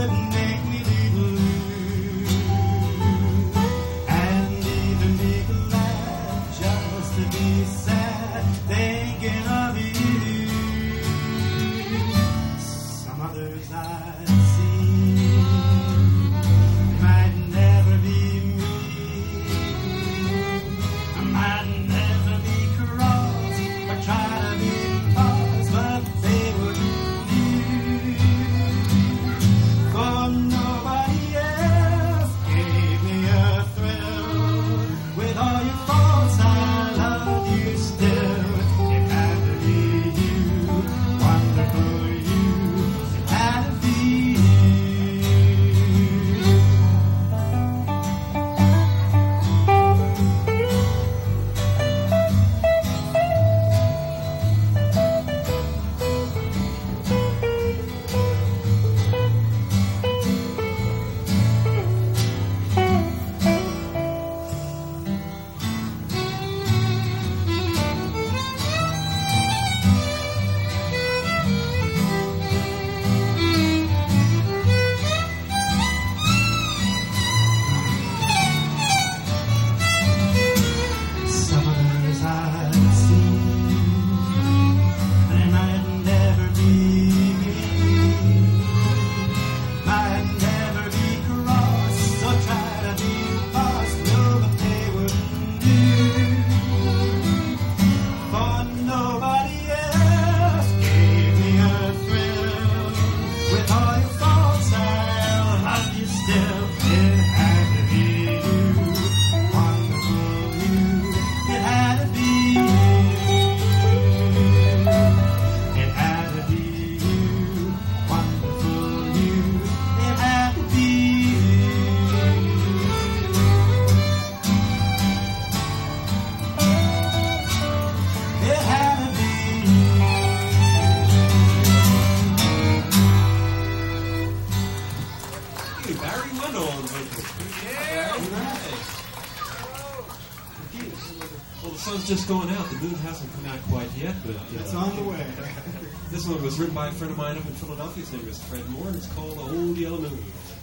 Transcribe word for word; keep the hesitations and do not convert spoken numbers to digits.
Just going out. The moon hasn't come out quite yet, but uh, it's on the way. This one was written by a friend of mine up in Philadelphia. His name is Fred Moore, and it's called "Old Yellow Moon."